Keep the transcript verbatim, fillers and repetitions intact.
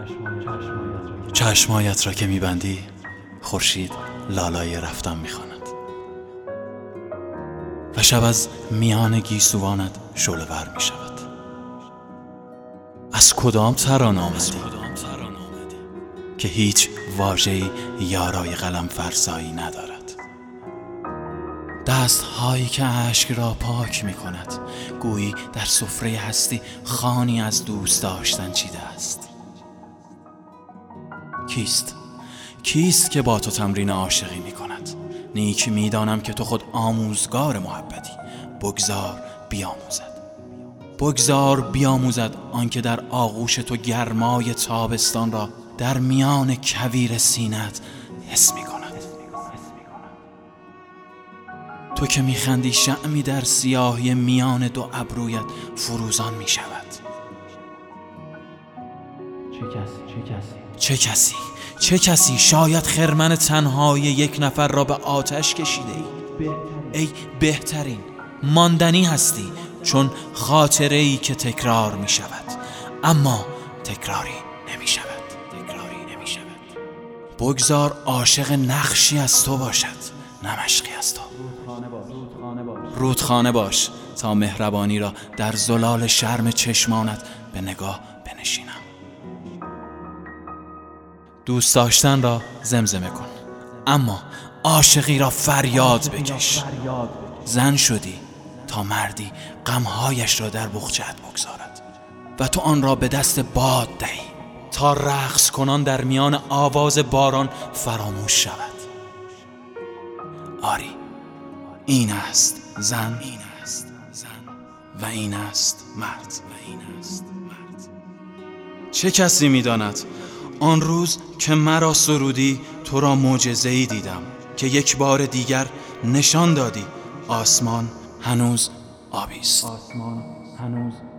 چشمایت را که میبندی خورشید لالای رفتن میخواند و شب از میان گیسوانت شعله‌ور میشود. از کدام ترانه آمدی که هیچ واژه‌ای یارای قلم فرسایی ندارد؟ دست هایی که اشک را پاک می کند، گویی در سفره هستی خوانی از دوست داشتن چیده است. کیست؟ کیست که با تو تمرین عاشقی می کند؟ نیک می دانم که تو خود آموزگار محبتی. بگذار بیاموزد بگذار بیاموزد آنکه در آغوش تو گرمای تابستان را در میان کویر سینه‌ات حس می کند. تو که می خندی شمعی در سیاهی میان دو ابرویت فروزان می شود. چه کسی؟ چه کسی؟ چه کسی؟ چه کسی؟ شاید خرمن تنهای یک نفر را به آتش کشیده ای. ای بهترین ماندنی هستی، چون خاطره ای که تکرار می شود اما تکراری نمی شود. تکراری نمی شود. بگذار عاشق نقشی از تو باشد، نه مشقی از تو. رودخانه باش تا مهربانی را در زلال شرم چشمانت به نگاه بنشینم. دوست داشتن را زمزمه کن اما عاشقی را فریاد بکش. زن شدی تا مردی غمهایش را در بخچه‌ات بگذارد و تو آن را به دست باد دهی تا رقص کنان در میان آواز باران فراموش شود. آری، این است زن، این است زن و این است مرد و این است مرد. چه کسی می‌داند آن روز که مرا سرودی تو را معجزه‌ای دیدم که یک بار دیگر نشان دادی آسمان هنوز آبی است. آسمان هنوز